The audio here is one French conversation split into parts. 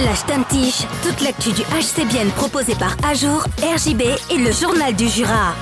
La Stammtisch, toute l'actu du HC Bienne proposée par Ajour, RJB et le Journal du Jura.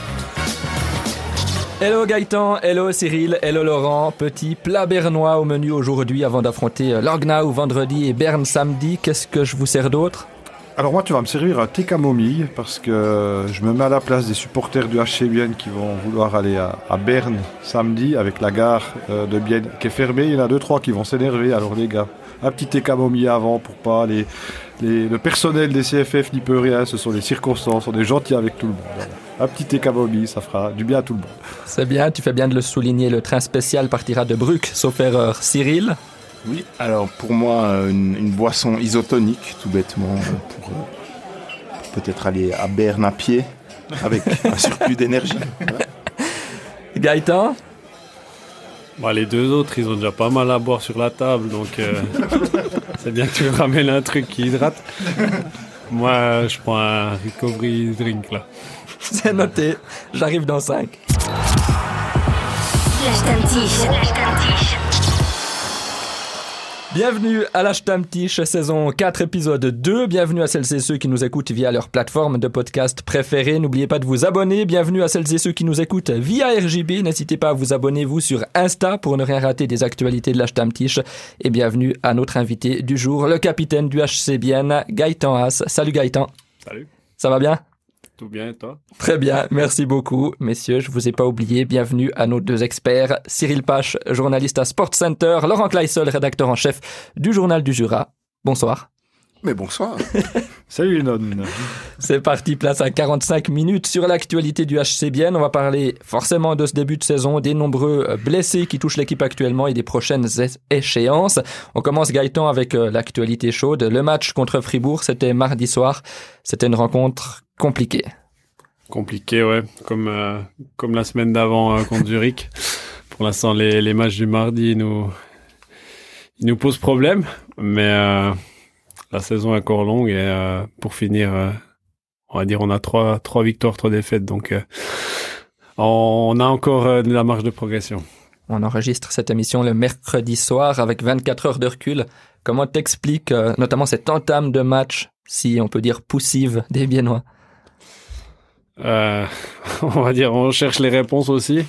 Hello Gaëtan, hello Cyril, hello Laurent. Petit plat bernois au menu aujourd'hui avant d'affronter Langnau vendredi et Berne samedi. Qu'est-ce que je vous sers d'autre ? Alors moi, tu vas me servir un thé camomille parce que je me mets à la place des supporters du HC Bienne qui vont vouloir aller à Berne samedi avec la gare de Bienne qui est fermée. Il y en a 2-3 qui vont s'énerver. Alors les gars, un petit thé camomille avant pour pas le personnel des CFF n'y peut rien. Ce sont les circonstances, on est gentils avec tout le monde. Voilà. Un petit thé camomille, ça fera du bien à tout le monde. C'est bien, tu fais bien de le souligner. Le train spécial partira de Bruck, sauf erreur. Cyril ? Oui, alors pour moi, une boisson isotonique, tout bêtement, pour peut-être aller à Berne à pied, avec un surplus d'énergie. Voilà. Gaëtan ? Les deux autres, ils ont déjà pas mal à boire sur la table, donc c'est bien que tu me ramènes un truc qui hydrate. Moi, je prends un recovery drink, là. C'est noté, j'arrive dans 5. La Stammtisch. Bienvenue à la Stammtisch, saison 4, épisode 2. Bienvenue à celles et ceux qui nous écoutent via leur plateforme de podcast préférée. N'oubliez pas de vous abonner. Bienvenue à celles et ceux qui nous écoutent via RJB. N'hésitez pas à vous abonner, vous, sur Insta pour ne rien rater des actualités de la Stammtisch. Et bienvenue à notre invité du jour, le capitaine du HC Bienne, Gaëtan Haas. Salut Gaëtan. Salut. Ça va bien ? Tout bien, et toi ? Très bien, merci beaucoup. Messieurs, je vous ai pas oublié. Bienvenue à nos deux experts. Cyril Pache, journaliste à Sport Center. Laurent Kleissel, rédacteur en chef du Journal du Jura. Bonsoir. Mais bonsoir. Salut Non. C'est parti, place à 45 minutes sur l'actualité du HC Bienne. On va parler forcément de ce début de saison, des nombreux blessés qui touchent l'équipe actuellement et des prochaines échéances. On commence, Gaëtan, avec l'actualité chaude. Le match contre Fribourg, c'était mardi soir. C'était une rencontre compliquée. Compliqué, ouais. Comme la semaine d'avant contre Zurich. Pour l'instant, les matchs du mardi ils nous posent problème. Mais la saison est encore longue et pour finir, on va dire on a trois victoires, 3 défaites. Donc on a encore de la marge de progression. On enregistre cette émission le mercredi soir avec 24 heures de recul. Comment t'expliques notamment cette entame de match, si on peut dire poussive, des Biennois ? On va dire, on cherche les réponses aussi.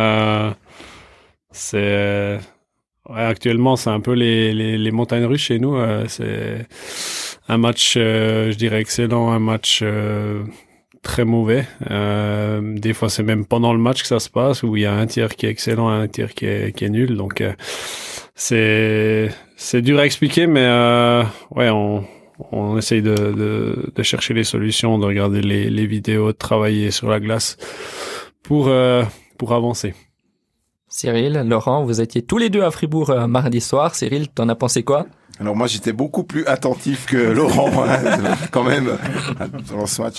Actuellement, c'est un peu les montagnes russes chez nous. C'est un match, je dirais, excellent, un match très mauvais. Des fois, c'est même pendant le match que ça se passe, où il y a un tiers qui est excellent, un tiers qui est nul. Donc, c'est dur à expliquer, mais ouais, on essaye de chercher les solutions, de regarder les vidéos, de travailler sur la glace pour avancer. Cyril, Laurent, vous étiez tous les deux à Fribourg mardi soir. Cyril, t'en as pensé quoi ? Alors moi, j'étais beaucoup plus attentif que Laurent, quand même, dans ce match.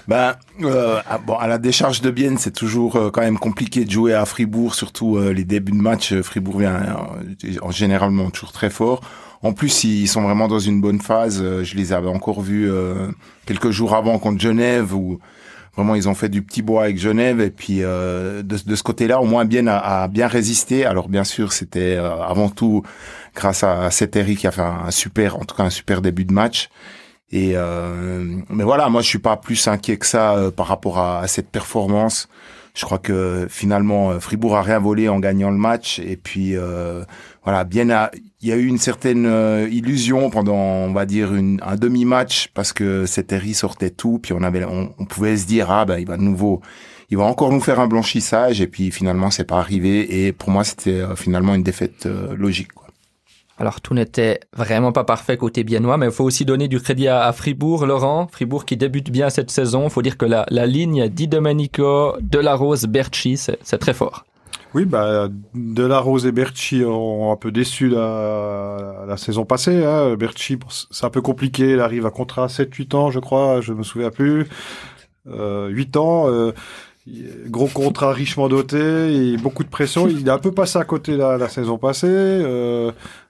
À la décharge de Bienne, c'est toujours quand même compliqué de jouer à Fribourg, surtout les débuts de match. Fribourg vient généralement toujours très fort. En plus, ils sont vraiment dans une bonne phase. Je les avais encore vus quelques jours avant contre Genève, où vraiment ils ont fait du petit bois avec Genève. Et puis de ce côté-là, au moins Bienne a bien résisté. Alors bien sûr, c'était avant tout grâce à Seteri qui a fait un super début de match. Et mais voilà, moi je suis pas plus inquiet que ça par rapport à cette performance. Je crois que finalement Fribourg a rien volé en gagnant le match. Et puis voilà, il y a eu une certaine illusion pendant, on va dire, un demi-match parce que Seteri sortait tout. Puis on pouvait se dire il va encore nous faire un blanchissage. Et puis finalement c'est pas arrivé. Et pour moi c'était finalement une défaite logique, quoi. Alors, tout n'était vraiment pas parfait côté biennois, mais il faut aussi donner du crédit à Fribourg, Laurent. Fribourg qui débute bien cette saison. Il faut dire que la ligne Di Domenico, Delarose, Berchi, c'est très fort. Oui, Delarose et Berchi ont un peu déçu la saison passée. Berchi, c'est un peu compliqué. Il arrive à contrat 7-8 ans, je crois. Je me souviens plus. 8 ans. Gros contrat richement doté et beaucoup de pression. Il est un peu passé à côté la saison passée.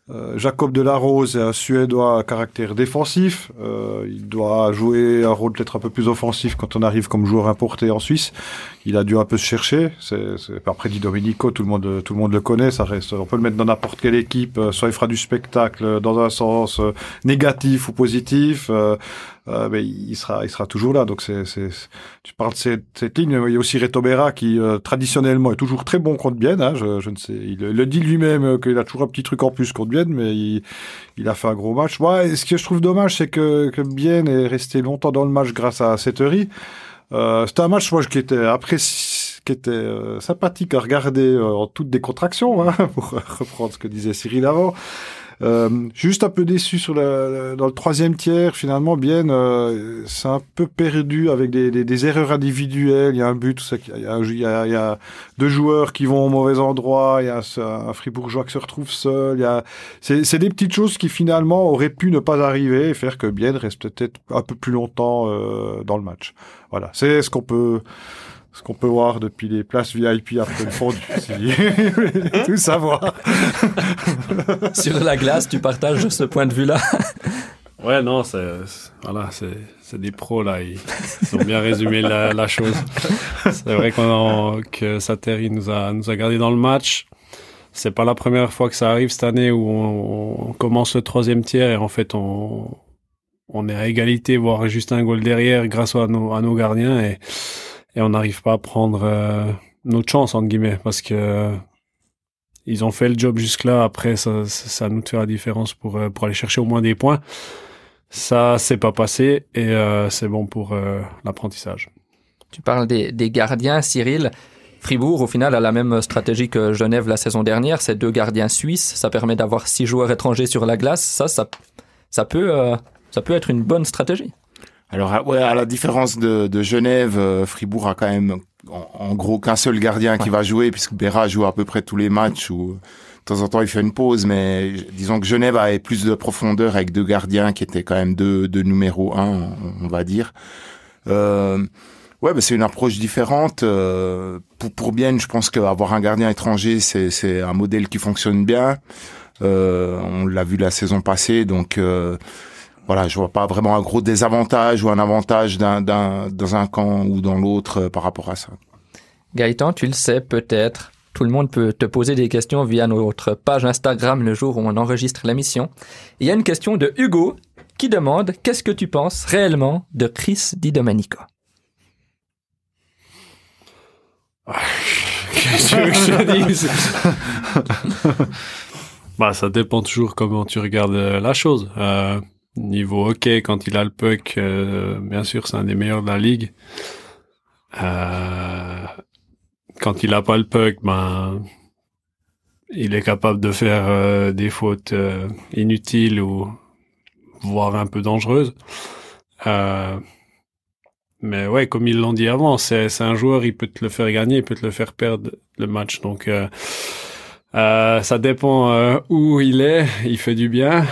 Jacob Delarose est un Suédois à caractère défensif. Il doit jouer un rôle peut-être un peu plus offensif quand on arrive comme joueur importé en Suisse. Il a dû un peu se chercher. Après Di Domenico, tout le monde le connaît. Ça reste, on peut le mettre dans n'importe quelle équipe. Soit il fera du spectacle dans un sens négatif ou positif. Mais il sera toujours là. Donc tu parles de cette ligne. Il y a aussi Reto Berra qui traditionnellement est toujours très bon contre Bienne. Hein. Je ne sais, il le dit lui-même qu'il a toujours un petit truc en plus contre Bienne, mais il a fait un gros match. Ouais, ce que je trouve dommage, c'est que Bienne est resté longtemps dans le match grâce à Settery. C'était un match, moi, qui était sympathique à regarder en toute décontraction, hein, pour reprendre ce que disait Cyril avant. Juste un peu déçu dans le troisième tiers, finalement, Bienne, c'est un peu perdu avec des erreurs individuelles. Il y a un but, il y a deux joueurs qui vont au mauvais endroit, il y a un Fribourgeois qui se retrouve seul. C'est des petites choses qui finalement auraient pu ne pas arriver et faire que Bienne reste peut-être un peu plus longtemps dans le match. Voilà, c'est ce qu'on peut voir depuis les places VIP après le fondu, tout savoir. Sur la glace, tu partages ce point de vue-là? Ouais, non, c'est des pros, là. Ils ont bien résumé la chose. C'est vrai que Sateri nous a gardé dans le match. C'est pas la première fois que ça arrive cette année où on commence le troisième tiers et en fait, on est à égalité, voire juste un goal derrière grâce à nos gardiens et on n'arrive pas à prendre notre chance, entre guillemets, parce que ils ont fait le job jusque-là. Après, ça nous fait la différence pour aller chercher au moins des points. Ça, c'est pas passé et c'est bon pour l'apprentissage. Tu parles des gardiens, Cyril. Fribourg, au final, a la même stratégie que Genève la saison dernière. C'est 2 gardiens suisses. Ça permet d'avoir 6 joueurs étrangers sur la glace. Ça peut être une bonne stratégie. Alors, ouais, à la différence de Genève, Fribourg a quand même, en gros, qu'un seul gardien qui va jouer, puisque Berra joue à peu près tous les matchs où, de temps en temps, il fait une pause, mais disons que Genève avait plus de profondeur avec 2 gardiens qui étaient quand même deux numéro 1, on va dire. Ouais, bah, c'est une approche différente. Pour Bienne, je pense qu'avoir un gardien étranger, c'est un modèle qui fonctionne bien. On l'a vu la saison passée, donc, voilà, je vois pas vraiment un gros désavantage ou un avantage dans un camp ou dans l'autre par rapport à ça. Gaëtan, tu le sais peut-être, tout le monde peut te poser des questions via notre page Instagram le jour où on enregistre l'émission. Il y a une question de Hugo qui demande « Qu'est-ce que tu penses réellement de Chris Di Domenico ?» Qu'est-ce que je dise? Bah, ça dépend toujours comment tu regardes la chose. Niveau hockey, quand il a le puck, bien sûr, c'est un des meilleurs de la ligue. Quand il a pas le puck, ben, il est capable de faire des fautes inutiles ou voire un peu dangereuses. Mais ouais, comme ils l'ont dit avant, c'est un joueur, il peut te le faire gagner, il peut te le faire perdre le match. Donc ça dépend où il est, il fait du bien.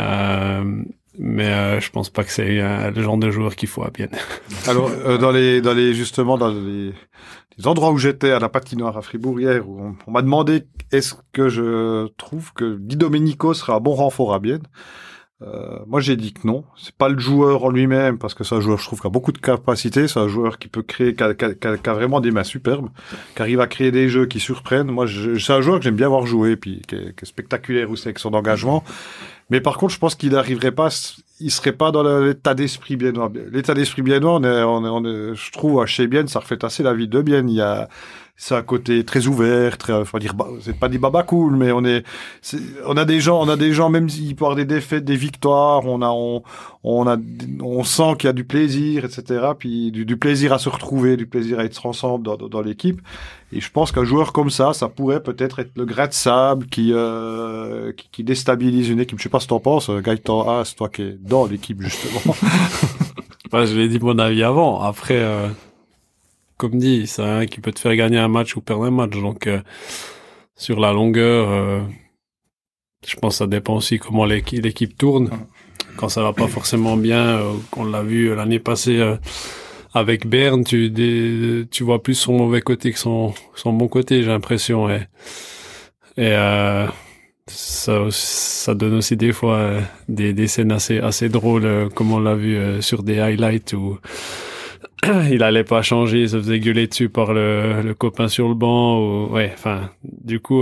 Mais je pense pas que c'est le genre de joueur qu'il faut à Bienne. Alors dans les endroits où j'étais à la patinoire à Fribourg hier, où on m'a demandé est-ce que je trouve que Di Domenico serait un bon renfort à Bienne. Moi j'ai dit que non, c'est pas le joueur en lui-même parce que c'est un joueur, je trouve, qui a beaucoup de capacités, c'est un joueur qui peut créer, qui a vraiment des mains superbes, qui arrive à créer des jeux qui surprennent. Moi c'est un joueur que j'aime bien voir jouer, puis qui est spectaculaire aussi avec son engagement. Mais par contre, je pense qu'il n'arriverait pas, il serait pas dans l'état d'esprit biennois. L'état d'esprit biennois, je trouve, chez Bienne, ça reflète assez la vie de Bienne. C'est un côté très ouvert, faut dire, c'est pas des babas cool, mais on a des gens, même s'il peut y avoir des défaites, des victoires, on sent qu'il y a du plaisir, etc. Puis du plaisir à se retrouver, du plaisir à être ensemble dans l'équipe. Et je pense qu'un joueur comme ça pourrait peut-être être le grain de sable qui déstabilise une équipe. Je sais pas ce que t'en penses, Gaëtan, c'est toi qui es dans l'équipe, justement. Ouais, je l'ai dit mon avis avant. Après, comme dit, c'est un qui peut te faire gagner un match ou perdre un match. Donc, sur la longueur, je pense que ça dépend aussi comment l'équipe tourne. Quand ça va pas forcément bien, on l'a vu l'année passée avec Berne, tu vois plus son mauvais côté que son bon côté, j'ai l'impression. Et ça donne aussi des fois des scènes assez drôles, comme on l'a vu sur des highlights où il allait pas changer, il se faisait gueuler dessus par le copain sur le banc. Du coup,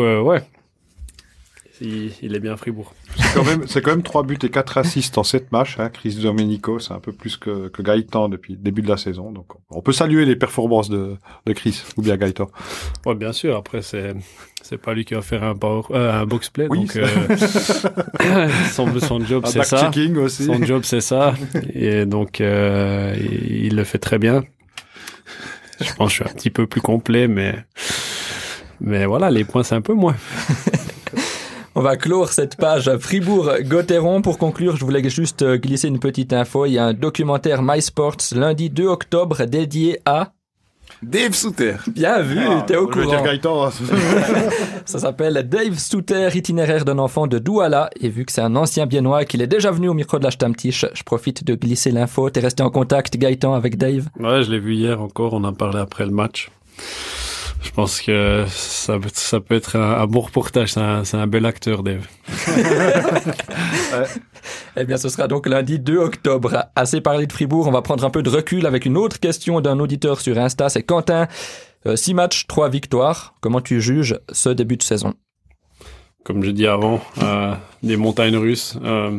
il est bien Fribourg. C'est quand même 3 buts et 4 assists en 7 matchs. Chris Domenico, c'est un peu plus que Gaëtan depuis le début de la saison. Donc, on peut saluer les performances de Chris ou bien Gaëtan. Ouais, bien sûr. Après, c'est pas lui qui va faire un box play. Oui, donc, son job, c'est ça. Back-checking aussi. Son job, c'est ça. Et donc, il le fait très bien. Je pense que je suis un petit peu plus complet, mais voilà, les points, c'est un peu moins. On va clore cette page Fribourg-Gotteron. Pour conclure, je voulais juste glisser une petite info. Il y a un documentaire MySports lundi 2 octobre dédié à... Dave Souter. Bien vu, t'es au courant. Gaëtan. Ça s'appelle Dave Souter, itinéraire d'un enfant de Douala. Et vu que c'est un ancien biennois qu'il est déjà venu au micro de la Stammtisch, je profite de glisser l'info. T'es resté en contact, Gaëtan, avec Dave? Ouais, je l'ai vu hier encore. On en parlait après le match. Je pense que ça peut être un bon reportage. C'est un bel acteur, Dave. Eh bien, ce sera donc lundi 2 octobre. Assez parlé de Fribourg, on va prendre un peu de recul avec une autre question d'un auditeur sur Insta. C'est Quentin. 6 matchs, 3 victoires. Comment tu juges ce début de saison? Comme je dis avant, des montagnes russes.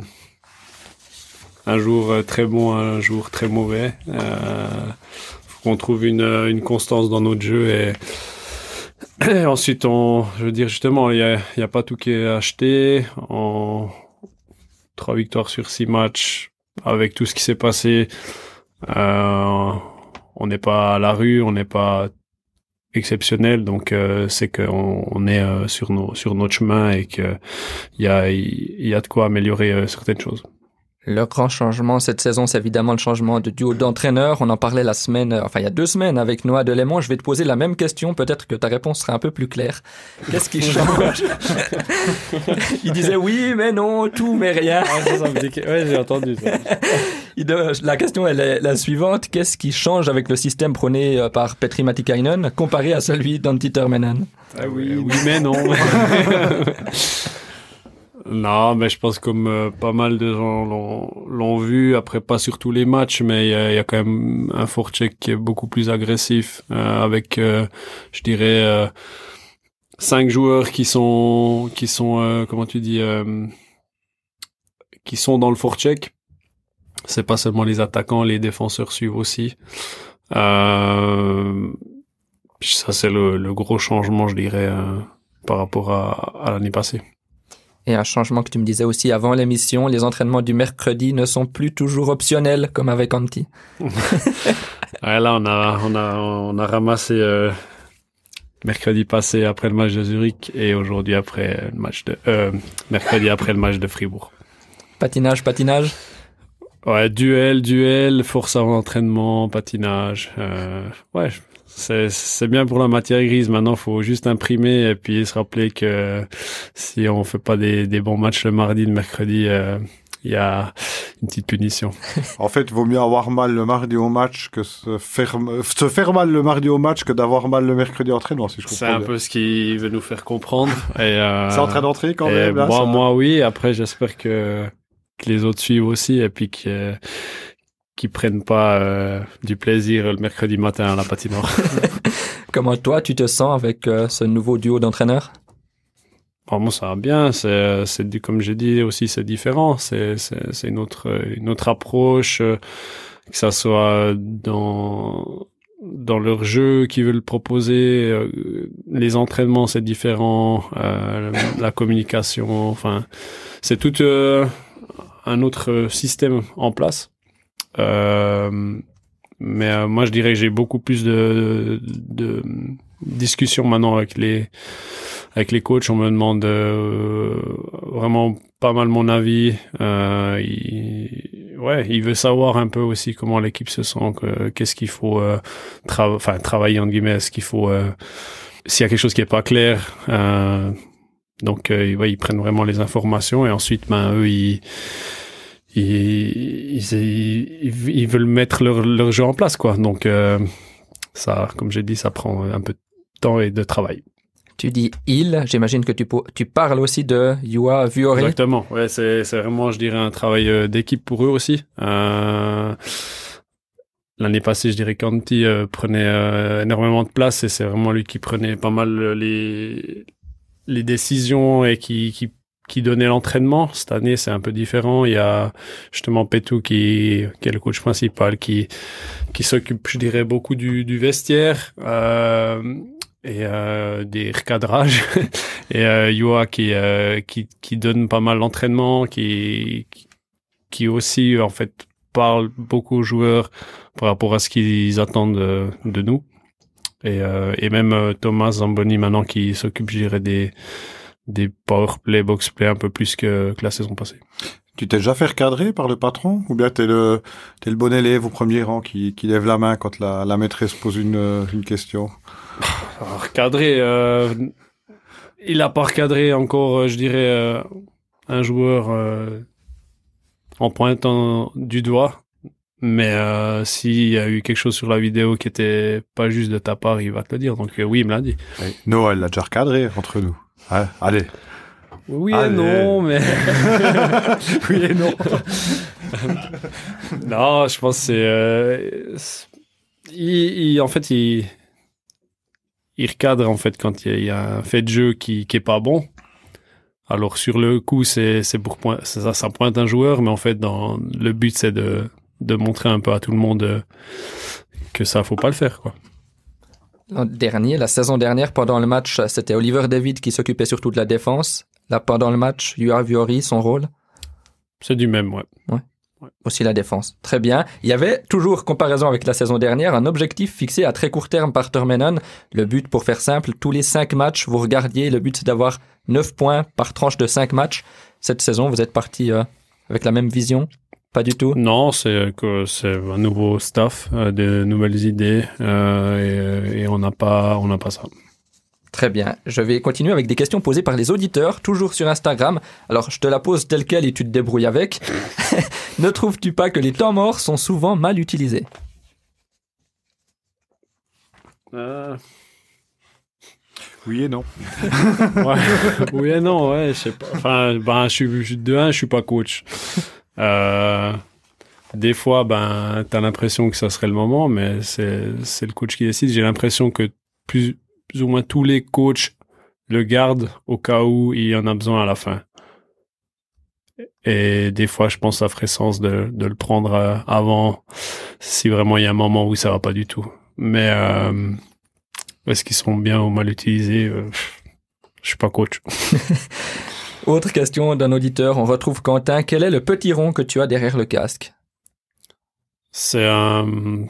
Un jour très bon, un jour très mauvais. Faut qu'on trouve une constance dans notre jeu et ensuite je veux dire justement, il y a pas tout qui est acheté. 3 victoires sur 6 matchs, avec tout ce qui s'est passé, on n'est pas à la rue, on n'est pas exceptionnel, donc c'est qu'on est sur notre chemin et qu'il y a de quoi améliorer certaines choses. Le grand changement cette saison, c'est évidemment le changement de duo d'entraîneur. On en parlait il y a 2 semaines avec Noah Delémont. Je vais te poser la même question. Peut-être que ta réponse sera un peu plus claire. Qu'est-ce qui change? Il disait oui, mais non, tout, mais rien. Ouais, j'ai entendu ça. La question elle est la suivante. Qu'est-ce qui change avec le système prôné par Petri Matikainen comparé à celui d'Antti Termenen? Ah oui, mais non. Non, mais je pense comme pas mal de gens l'ont vu, après pas sur tous les matchs, mais il y a quand même un forecheck qui est beaucoup plus agressif, avec, je dirais, 5 joueurs qui sont comment tu dis, qui sont dans le forecheck. C'est pas seulement les attaquants, les défenseurs suivent aussi. Ça, c'est le gros changement, je dirais, par rapport à l'année passée. Et un changement que tu me disais aussi avant l'émission, les entraînements du mercredi ne sont plus toujours optionnels comme avec Antti. Ouais, là, on a ramassé mercredi passé après le match de Zurich et aujourd'hui après le match mercredi après le match de Fribourg. Patinage. Ouais, duel, force avant entraînement, patinage. Ouais, c'est bien pour la matière grise. Maintenant, faut juste imprimer et puis se rappeler que si on fait pas des bons matchs le mardi, le mercredi, il y a une petite punition. En fait, il vaut mieux avoir mal le mardi au match que se faire mal le mardi au match que d'avoir mal le mercredi à entraînement, si je comprends bien. C'est un bien. peu ce qu'il veut nous faire comprendre. Et, c'est en train d'entrer quand même. Là, moi, oui. Après, j'espère que les autres suivent aussi et puis qui prennent pas du plaisir le mercredi matin à la patinoire. Comment toi, tu te sens avec ce nouveau duo d'entraîneurs? Bon, moi, ça va bien. Comme j'ai dit aussi, c'est différent. C'est une autre approche, que ça soit dans leur jeu qu'ils veulent proposer. Les entraînements, c'est différent. La communication, enfin, c'est tout un autre système en place. Mais moi je dirais que j'ai beaucoup plus de discussions maintenant avec les coachs. On me demande vraiment pas mal mon avis. Il veut savoir un peu aussi comment l'équipe se sent, qu'est-ce qu'il faut travailler entre guillemets, est-ce qu'il faut s'il y a quelque chose qui est pas clair. Donc ils prennent vraiment les informations et ensuite eux ils veulent mettre leur jeu en place, quoi. Donc ça, comme j'ai dit, ça prend un peu de temps et de travail. Tu dis il, j'imagine que tu parles aussi de Juha Vuori. Exactement, ouais, c'est vraiment, je dirais, un travail d'équipe pour eux aussi. L'année passée, je dirais qu'Antti prenait énormément de place et c'est vraiment lui qui prenait pas mal les décisions et qui donnait l'entraînement. Cette année, c'est un peu différent. Il y a justement Petu qui est le coach principal qui s'occupe, je dirais, beaucoup du vestiaire. Et des recadrages et Juha qui donne pas mal l'entraînement, qui aussi en fait parle beaucoup aux joueurs par rapport à ce qu'ils attendent de nous, et même Thomas Zamboni maintenant qui s'occupe, je dirais, des powerplay, boxplay un peu plus que la saison passée. Tu t'es déjà fait recadrer par le patron, ou bien t'es le bon élève au premier rang qui lève la main quand la maîtresse pose une question? Recadrer, il a pas recadré encore, je dirais, un joueur en pointant du doigt, mais s'il y a eu quelque chose sur la vidéo qui était pas juste de ta part, il va te le dire. Donc oui, il me l'a dit. Oui. Noël l'a déjà recadré entre nous. Hein, allez. Oui et non, mais oui et non. Non, je pense que c'est en fait il recadre en fait quand il y a un fait de jeu qui est pas bon. Alors sur le coup c'est pour ça pointe un joueur, mais en fait le but c'est de montrer un peu à tout le monde que ça faut pas le faire, quoi. La saison dernière, pendant le match, c'était Oliver David qui s'occupait surtout de la défense. Là, pendant le match, Juha Vuori, son rôle? C'est du même, ouais. Aussi la défense. Très bien. Il y avait, toujours comparaison avec la saison dernière, un objectif fixé à très court terme par Tormenon. Le but, pour faire simple, tous les 5 matchs, vous regardiez, le but c'est d'avoir 9 points par tranche de 5 matchs. Cette saison, vous êtes parti avec la même vision? Pas du tout? Non, c'est un nouveau staff, de nouvelles idées, et on n'a pas ça. Très bien. Je vais continuer avec des questions posées par les auditeurs, toujours sur Instagram. Alors, je te la pose telle quelle et tu te débrouilles avec. Ne trouves-tu pas que les temps morts sont souvent mal utilisés? Oui et non. Ouais. Oui et non, ouais, je sais pas. Enfin, je suis pas coach. Des fois, t'as l'impression que ça serait le moment, mais c'est le coach qui décide. J'ai l'impression que plus ou moins tous les coachs le gardent au cas où il y en a besoin à la fin. Et des fois, je pense que ça ferait sens de le prendre avant, si vraiment il y a un moment où ça va pas du tout. Mais est-ce qu'ils sont bien ou mal utilisés? Je suis pas coach. Autre question d'un auditeur, on retrouve Quentin. Quel est le petit rond que tu as derrière le casque? C'est un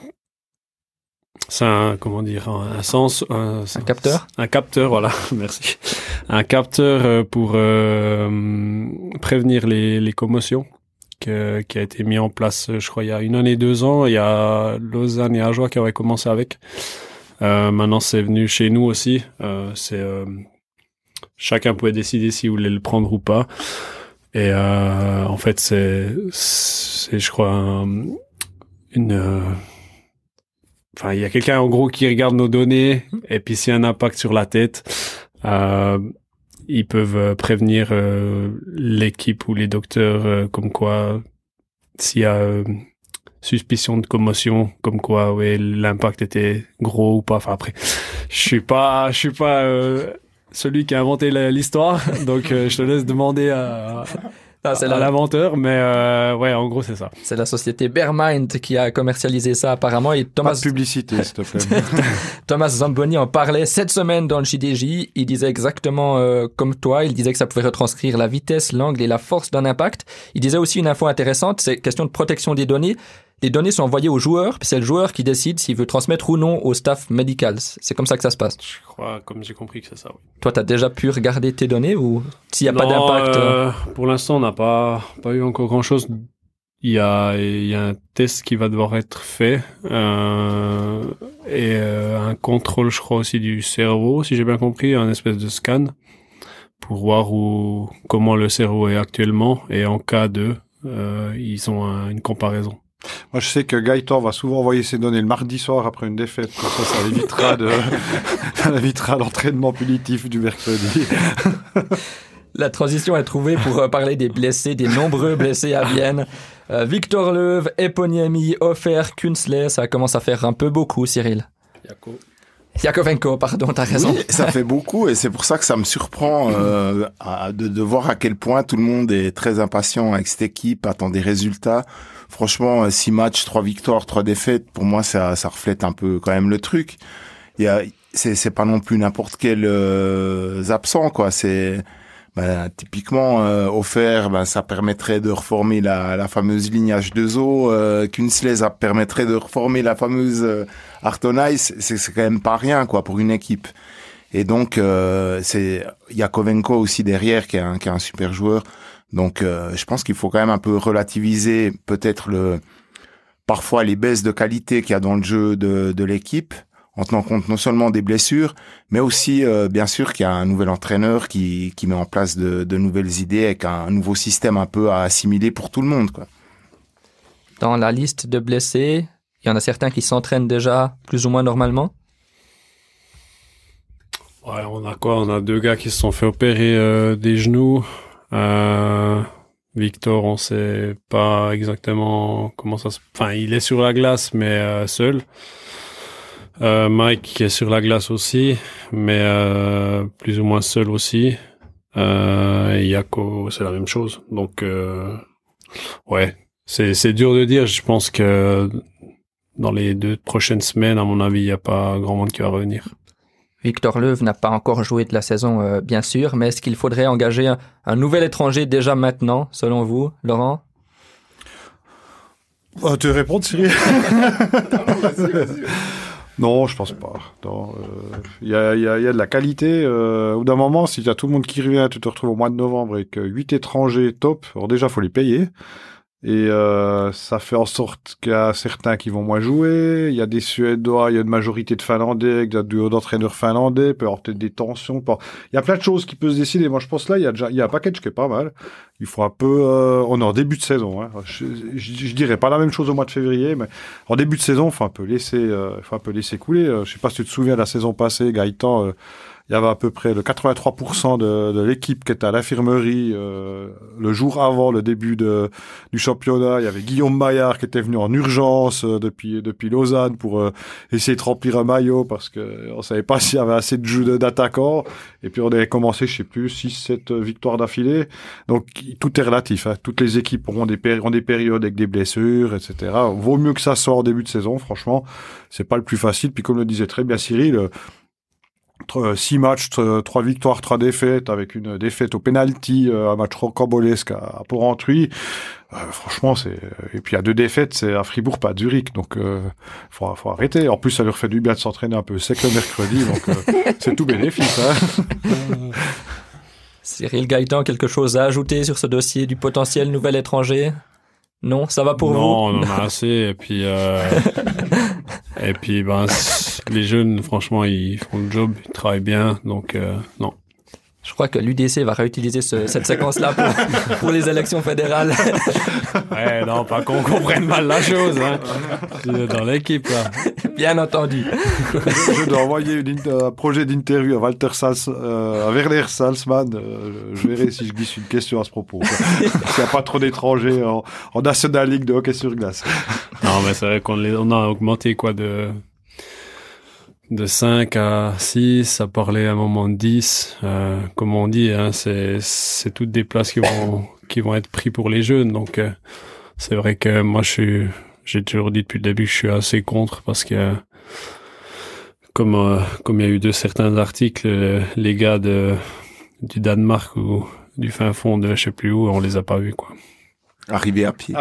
comment dire, un capteur? Un capteur, voilà, merci. Un capteur pour prévenir les commotions qui a été mis en place, je crois, il y a 1 année, 2 ans. Il y a Lausanne et Ajoie qui avaient commencé avec. Maintenant, c'est venu chez nous aussi. Chacun pouvait décider s'il voulait le prendre ou pas. Et en fait, c'est je crois, enfin, il y a quelqu'un en gros qui regarde nos données, et puis s'il y a un impact sur la tête, ils peuvent prévenir l'équipe ou les docteurs, comme quoi s'il y a suspicion de commotion, comme quoi ouais, l'impact était gros ou pas. Enfin après, je suis pas celui qui a inventé l'histoire, donc je te laisse demander à l'inventeur, mais ouais, en gros, c'est ça. C'est la société Bearmind qui a commercialisé ça apparemment. Et Thomas... Pas de publicité, s'il te plaît. Thomas Zamboni en parlait cette semaine dans le JDJ. Il disait exactement comme toi. Il disait que ça pouvait retranscrire la vitesse, l'angle et la force d'un impact. Il disait aussi une info intéressante, c'est question de protection des données. Les données sont envoyées au joueur, puis c'est le joueur qui décide s'il veut transmettre ou non au staff médical. C'est comme ça que ça se passe. Je crois, comme j'ai compris que c'est ça, oui. Toi, t'as déjà pu regarder tes données ou s'il n'y a pas d'impact? Pour l'instant, on n'a pas eu encore grand-chose. Il y a un test qui va devoir être fait et un contrôle, je crois, aussi du cerveau, si j'ai bien compris, un espèce de scan pour voir comment le cerveau est actuellement, et en cas de... ils ont une comparaison. Moi, je sais que Gaëtan va souvent envoyer ses données le mardi soir après une défaite. Comme ça évitera l'entraînement punitif du mercredi. La transition est trouvée pour parler des blessés, des nombreux blessés à Vienne. Victor Löw, Eponiemi, Hofer, Künzle, ça commence à faire un peu beaucoup, Cyril. Yakovenko, pardon, t'as raison. Oui, ça fait beaucoup et c'est pour ça que ça me surprend de voir à quel point tout le monde est très impatient avec cette équipe, attend des résultats. Franchement, 6 matchs, 3 victoires, 3 défaites, pour moi, ça reflète un peu quand même le truc. C'est pas non plus n'importe quel absent, quoi. Typiquement, Hofer, ça permettrait de reformer la fameuse ligne H2O. Künzle, ça permettrait de reformer la fameuse Artonais. C'est quand même pas rien, quoi, pour une équipe. Et donc, c'est Yakovenko aussi derrière, qui est un super joueur. Donc, je pense qu'il faut quand même un peu relativiser peut-être parfois les baisses de qualité qu'il y a dans le jeu de l'équipe, en tenant compte non seulement des blessures, mais aussi, bien sûr, qu'il y a un nouvel entraîneur qui met en place de nouvelles idées avec un nouveau système un peu à assimiler pour tout le monde, quoi. Dans la liste de blessés, il y en a certains qui s'entraînent déjà plus ou moins normalement. Ouais, on a quoi? On a 2 gars qui se sont fait opérer des genoux. Victor, on sait pas exactement comment ça se... Enfin, il est sur la glace, mais seul. Mike qui est sur la glace aussi, mais plus ou moins seul aussi. Et Yako, c'est la même chose. Donc, ouais, c'est dur de dire. Je pense que dans les 2 prochaines semaines, à mon avis, il n'y a pas grand monde qui va revenir. Victor Löw n'a pas encore joué de la saison, bien sûr, mais est-ce qu'il faudrait engager un nouvel étranger déjà maintenant, selon vous, Laurent? Tu veux répondre, Cyril? Vas-y. Non, je pense pas. Il y a de la qualité. Au bout d'un moment, si tu as tout le monde qui revient, tu te retrouves au mois de novembre avec 8 étrangers top. Alors déjà, faut les payer. Et ça fait en sorte qu'il y a certains qui vont moins jouer. Il y a des Suédois, il y a une majorité de Finlandais, avec des duos d'entraîneurs finlandais, peut y avoir peut-être des tensions. Il y a plein de choses qui peuvent se décider. Moi, je pense là, il y a un package qui est pas mal. Il faut un peu... on est en début de saison. Hein. Je dirais pas la même chose au mois de février, mais en début de saison, il faut un peu laisser couler. Je sais pas si tu te souviens de la saison passée, Gaëtan... il y avait à peu près le 83% de l'équipe qui était à l'infirmerie le jour avant le début du championnat. Il y avait Guillaume Maillard qui était venu en urgence depuis Lausanne pour essayer de remplir un maillot parce que on savait pas s'il y avait assez de jeux d'attaquants. Et puis on avait commencé, je sais plus, 6-7 victoires d'affilée. Donc tout est relatif. Hein. Toutes les équipes ont des périodes avec des blessures, etc. Vaut mieux que ça soit en début de saison. Franchement, c'est pas le plus facile. Puis comme le disait très bien Cyril, 6 matchs, 3 victoires, 3 défaites, avec une défaite au penalty, un match rocambolesque à Porrentruy. Franchement, et puis il y a 2 défaites, c'est à Fribourg, pas à Zurich, donc faut arrêter. En plus, ça leur fait du bien de s'entraîner un peu sec le mercredi, donc c'est tout bénéfice. Hein. Cyril Gaëtan, quelque chose à ajouter sur ce dossier du potentiel nouvel étranger? Non, ça va pour vous? Non, on en a assez, et puis les jeunes, franchement, ils font le job, ils travaillent bien, donc non. Je crois que l'UDC va réutiliser cette séquence-là pour les élections fédérales. Ouais, non, pas qu'on comprenne mal la chose, hein. Dans l'équipe, là. Bien entendu. Je dois envoyer un projet d'interview à Werner Salzman. Je verrai si je glisse une question à ce propos. S'il n'y a pas trop d'étrangers en National League de hockey sur glace. Non, mais c'est vrai on a augmenté, quoi, de 5 à 6, ça parlait à un moment de 10. Comme on dit, hein, c'est toutes des places qui vont être prises pour les jeunes. Donc, c'est vrai que moi, j'ai toujours dit depuis le début que je suis assez contre parce que, comme il y a eu de certains articles, les gars du Danemark ou du fin fond de je sais plus où, on les a pas vus, quoi. Arriver à pied.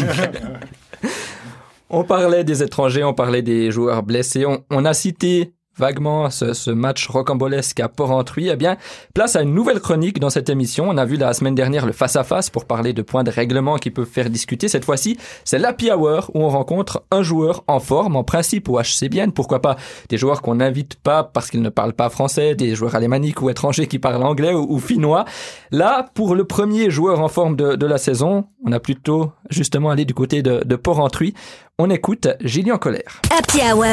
On parlait des étrangers, on parlait des joueurs blessés. On a cité vaguement ce match rocambolesque à Porrentruy, eh bien, place à une nouvelle chronique dans cette émission. On a vu la semaine dernière le face-à-face pour parler de points de règlement qui peuvent faire discuter. Cette fois-ci, c'est l'Happy Hour où on rencontre un joueur en forme, en principe au HC Bienne. Pourquoi pas des joueurs qu'on n'invite pas parce qu'ils ne parlent pas français, des joueurs alémaniques ou étrangers qui parlent anglais ou finnois. Là, pour le premier joueur en forme de la saison, on a plutôt justement allé du côté de Porrentruy. On écoute Gillian Colère. Happy Hour.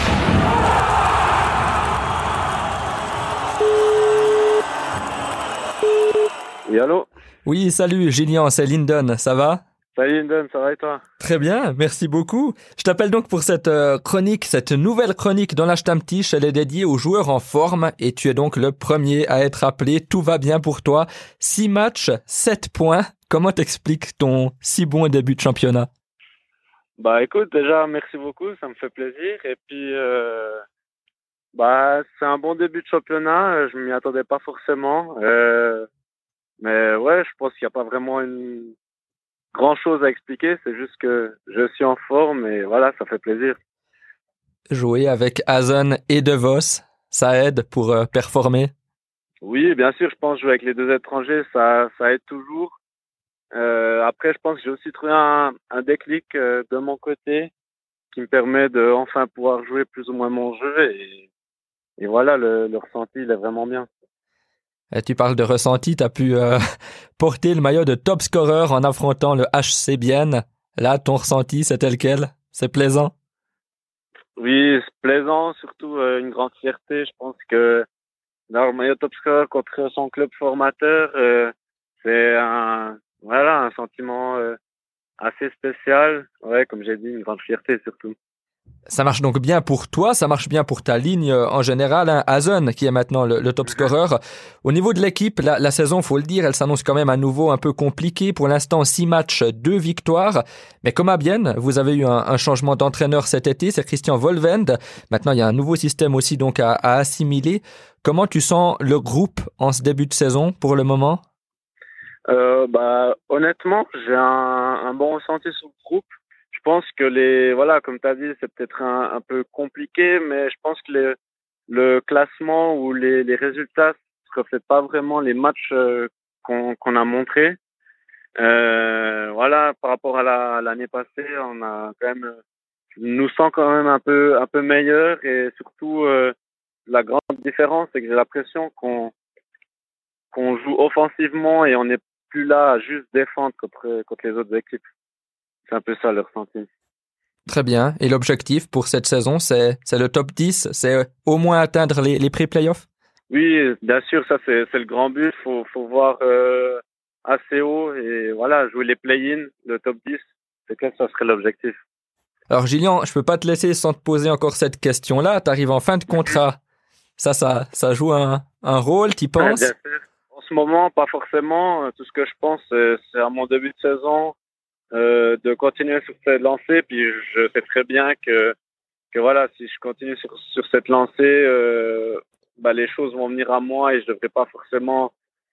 Oui, allô? Oui, salut Gillian, c'est Lyndon, ça va? Salut Lyndon, ça va et toi? Très bien, merci beaucoup. Je t'appelle donc pour cette chronique, cette nouvelle chronique dans l'Ashtamtish. Elle est dédiée aux joueurs en forme et tu es donc le premier à être appelé. Tout va bien pour toi. 6 matchs, 7 points. Comment t'expliques ton si bon début de championnat? Bah écoute, déjà merci beaucoup, ça me fait plaisir. Et puis c'est un bon début de championnat, je m'y attendais pas forcément. Mais ouais, je pense qu'il n'y a pas vraiment une grand chose à expliquer, c'est juste que je suis en forme et voilà, ça fait plaisir. Jouer avec Hazen et De Vos, ça aide pour performer? Oui, bien sûr, je pense jouer avec les deux étrangers, ça aide toujours. Après, je pense que j'ai aussi trouvé un déclic de mon côté qui me permet de enfin pouvoir jouer plus ou moins mon jeu et voilà, le ressenti, il est vraiment bien. Et tu parles de ressenti, tu as pu porter le maillot de top scorer en affrontant le HC Bienne. Là, ton ressenti, c'était lequel? C'est plaisant? Oui, c'est plaisant, surtout une grande fierté. Je pense que dans le maillot top scorer contre son club formateur, c'est un sentiment assez spécial. Ouais, comme j'ai dit, une grande fierté surtout. Ça marche donc bien pour toi, ça marche bien pour ta ligne en général. Hein. Hazen, qui est maintenant le top scorer. Au niveau de l'équipe, la saison, faut le dire, elle s'annonce quand même à nouveau un peu compliquée. Pour l'instant, 6 matchs, 2 victoires. Mais comme à Bienne, vous avez eu un changement d'entraîneur cet été, c'est Christian Volvend. Maintenant, il y a un nouveau système aussi donc à assimiler. Comment tu sens le groupe en ce début de saison pour le moment? Honnêtement, j'ai un bon ressenti sur le groupe. Je pense que comme tu as dit, c'est peut-être un peu compliqué, mais je pense que le classement ou les résultats ne reflètent pas vraiment les matchs qu'on a montrés. Par rapport à l'année passée, on a quand même, nous sent quand même un peu meilleur et surtout la grande différence, c'est que j'ai l'impression qu'on joue offensivement et on n'est plus là à juste défendre contre les autres équipes. C'est un peu ça le ressenti. Très bien. Et l'objectif pour cette saison, c'est le top 10? C'est au moins atteindre les pré-playoffs? Oui, bien sûr, ça c'est le grand but. Faut voir assez haut et voilà, jouer les play-in, le top 10. C'est clair que ça serait l'objectif. Alors Gillian, je peux pas te laisser sans te poser encore cette question-là. Tu arrives en fin de contrat. Ça joue un rôle, t'y penses? Bien sûr. En ce moment, pas forcément. Tout ce que je pense, c'est à mon début de saison. De continuer sur cette lancée, puis je sais très bien que voilà, si je continue sur cette lancée, les choses vont venir à moi et je devrais pas forcément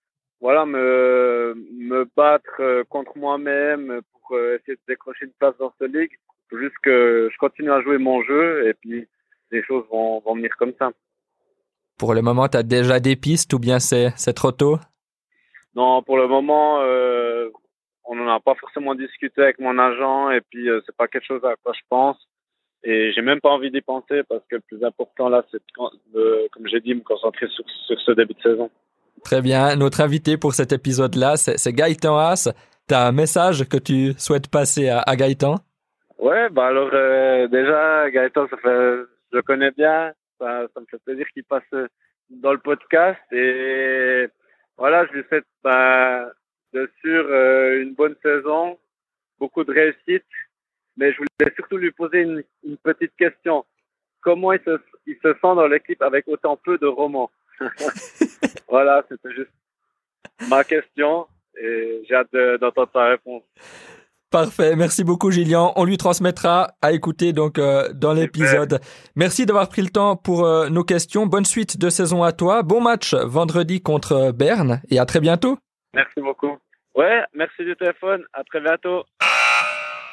me battre contre moi-même pour essayer de décrocher une place dans cette ligue. Faut juste que je continue à jouer mon jeu et puis les choses vont venir comme ça. Pour le moment, tu as déjà des pistes ou bien c'est trop tôt? Non, pour le moment, on n'en a pas forcément discuté avec mon agent et puis c'est pas quelque chose à quoi je pense et j'ai même pas envie d'y penser parce que le plus important là, c'est comme j'ai dit, me concentrer sur ce début de saison. Très bien. Notre invité pour cet épisode-là, c'est Gaëtan Haas. T'as un message que tu souhaites passer à Gaëtan? Ouais, alors déjà Gaëtan, je le connais bien, ça me fait plaisir qu'il passe dans le podcast et voilà, je lui souhaite bien sûr une bonne saison, beaucoup de réussite, mais je voulais surtout lui poser une petite question. Comment il se sent dans l'équipe avec autant peu de romans? Voilà, c'était juste ma question et j'ai hâte d'entendre ta réponse. Parfait, merci beaucoup Gillian. On lui transmettra à écouter donc dans l'épisode. Merci d'avoir pris le temps pour nos questions. Bonne suite de saison à toi. Bon match vendredi contre Berne et à très bientôt. Merci beaucoup. Ouais, merci du téléphone. À très bientôt.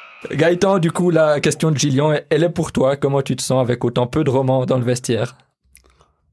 Gaëtan, du coup, la question de Gillian, elle est pour toi. Comment tu te sens avec autant peu de romans dans le vestiaire?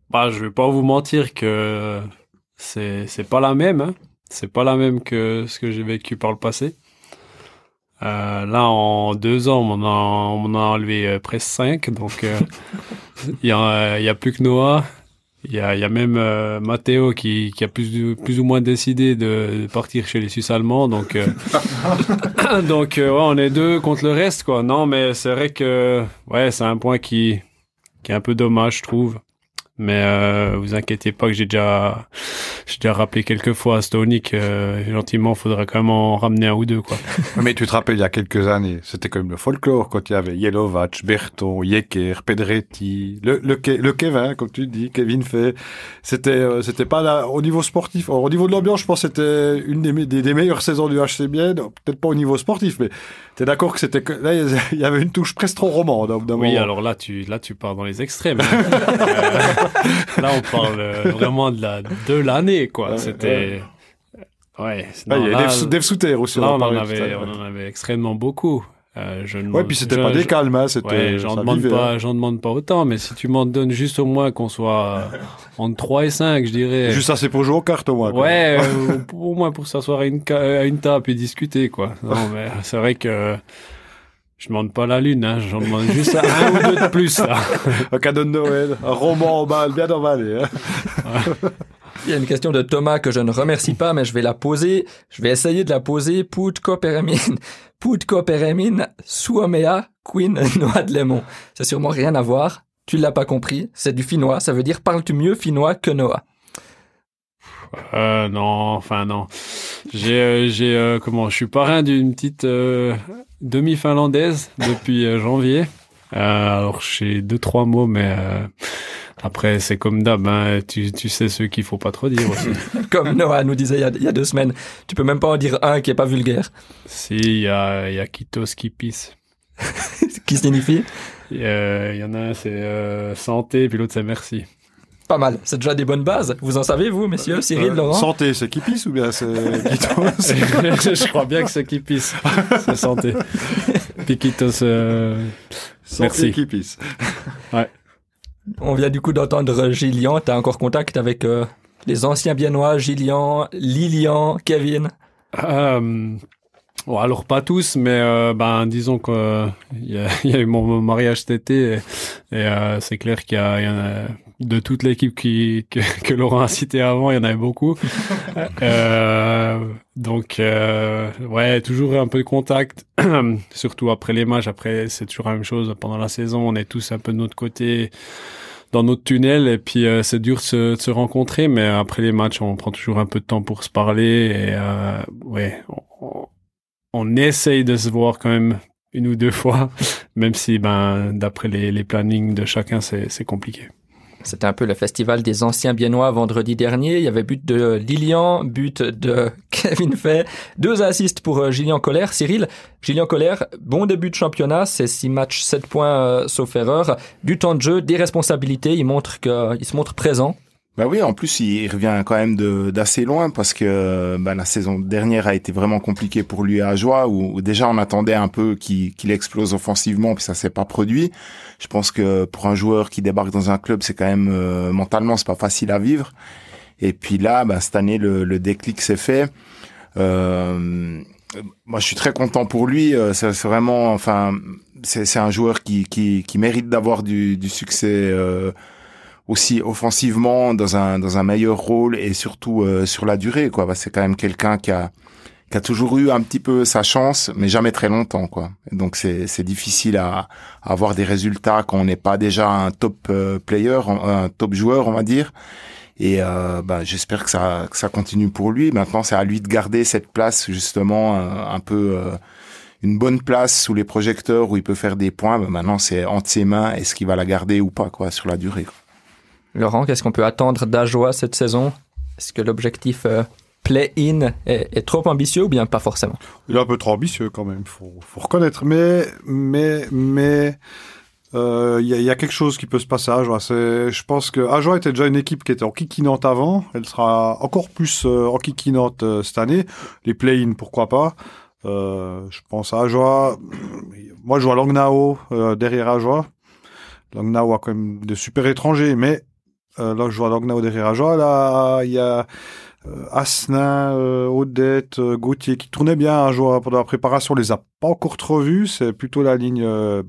Je vais pas vous mentir que c'est pas la même, hein. C'est pas la même que ce que j'ai vécu par le passé. Là, en 2 ans, on m'en a enlevé presque 5, donc il y a plus que Noah. Il y a même Matteo qui a plus ou moins décidé de partir chez les Suisses allemands, donc ouais, on est 2 contre le reste, quoi. Non, mais c'est vrai que ouais, c'est un point qui est un peu dommage, je trouve. Mais vous inquiétez pas que j'ai déjà rappelé quelques fois à Stoney que gentiment, faudrait quand même en ramener un ou 2, quoi. Mais tu te rappelles, il y a quelques années, c'était quand même le folklore quand il y avait Jelovac, Berton, Jeker, Pedretti, le Kevin, comme tu dis, Kevin Fay. C'était pas là, au niveau sportif. Au niveau de l'ambiance, je pense que c'était une des meilleures saisons du HC Bienne. Peut-être pas au niveau sportif, mais t'es d'accord que là, il y avait une touche presque trop romande. Oui, alors là, tu pars dans les extrêmes. Là, on parle vraiment de l'année, quoi. Ouais, c'était, ouais. Il y a Dave Souter aussi. Là, on en avait extrêmement beaucoup. Puis c'était pas des calmes, hein, c'était. Ouais, j'en demande pas autant, mais si tu m'en donnes juste au moins qu'on soit entre 3 et 5, je dirais. Juste assez pour jouer aux cartes, au moins. Quoi. Ouais, au moins pour s'asseoir à une table et discuter, quoi. Non, mais c'est vrai que je demande pas la lune, hein, j'en demande juste un ou 2 de plus, là. Un cadeau de Noël, un roman balle, bien emballé, hein. Ouais. Il y a une question de Thomas que je ne remercie pas, mais je vais la poser. Je vais essayer de la poser. Putko Peremin, Suomea, Queen, Noa de Lemon. C'est sûrement rien à voir. Tu l'as pas compris. C'est du finnois. Ça veut dire parles-tu mieux finnois que Noa? Non. Je suis parrain d'une petite demi-finlandaise depuis janvier. Alors, j'ai 2-3 mots, mais après, c'est comme d'hab, hein, tu sais ceux qu'il faut pas trop dire aussi. Comme Noah nous disait il y a 2 semaines. Tu peux même pas en dire un qui est pas vulgaire. Si, il y a Kitos qui pisse. Qui signifie? Il y en a un, c'est santé, puis l'autre, c'est merci. Pas mal. C'est déjà des bonnes bases. Vous en savez, vous, messieurs, Cyril, Laurent? Santé, c'est qui pisse ou bien c'est Kitos? Je crois bien que c'est qui pisse. C'est santé. Puis Kitos, merci. Qui pisse. Ouais. On vient du coup d'entendre Gillian. T'as encore contact avec les anciens biennois, Gillian, Lilian, Kevin? Bon, alors pas tous, mais disons qu'il y a eu mon mariage cet été et c'est clair qu'il y en a de toute l'équipe que Laurent a cité avant, il y en avait beaucoup. Donc ouais, toujours un peu de contact, surtout après les matchs. Après, c'est toujours la même chose. Pendant la saison, on est tous un peu de notre côté, dans notre tunnel, et puis c'est dur de se rencontrer, mais après les matchs, on prend toujours un peu de temps pour se parler, et ouais, on essaye de se voir quand même 1 ou 2 fois, même si d'après les plannings de chacun, c'est compliqué. C'était un peu le festival des anciens biennois vendredi dernier. Il y avait but de Lilian, but de Kevin Fay, 2 assists pour Gillian Colère. Cyril, Gillian Colère, bon début de championnat, c'est 6 matchs, 7 points sauf erreur. Du temps de jeu, des responsabilités, il se montre présent. Oui, en plus, il revient quand même d'assez loin parce que la saison dernière a été vraiment compliquée pour lui à Ajoie, où déjà on attendait un peu qu'il explose offensivement, puis ça s'est pas produit. Je pense que pour un joueur qui débarque dans un club, c'est quand même mentalement, c'est pas facile à vivre. Et puis là, cette année, le déclic s'est fait. Moi, je suis très content pour lui. C'est vraiment, c'est un joueur qui mérite d'avoir du succès. Aussi offensivement dans un meilleur rôle et surtout sur la durée, quoi. C'est quand même quelqu'un qui a toujours eu un petit peu sa chance, mais jamais très longtemps, quoi. Et donc c'est difficile à avoir des résultats quand on n'est pas déjà un top player, un top joueur, on va dire. Et j'espère que ça continue pour lui. Maintenant, c'est à lui de garder cette place, justement, un peu une bonne place sous les projecteurs où il peut faire des points. Maintenant, c'est entre ses mains, est-ce qu'il va la garder ou pas, quoi, sur la durée, quoi. Laurent, qu'est-ce qu'on peut attendre d'Ajoie cette saison? Est-ce que l'objectif play-in est trop ambitieux ou bien pas forcément? Il est un peu trop ambitieux quand même, faut reconnaître. Mais y a quelque chose qui peut se passer à Ajoie. Je pense que Ajoie était déjà une équipe qui était enquiquinante avant. Elle sera encore plus enquiquinante cette année. Les play-in, pourquoi pas. Je pense à Ajoie. Moi, je joue à Langnau derrière Ajoie. Langnau a quand même de super étrangers, mais là je joue à Langnau derrière Agen, là il y a Asselin, Odette, Gauthier qui tournaient bien un jour pendant la préparation, on les a pas encore trop vus, c'est plutôt la ligne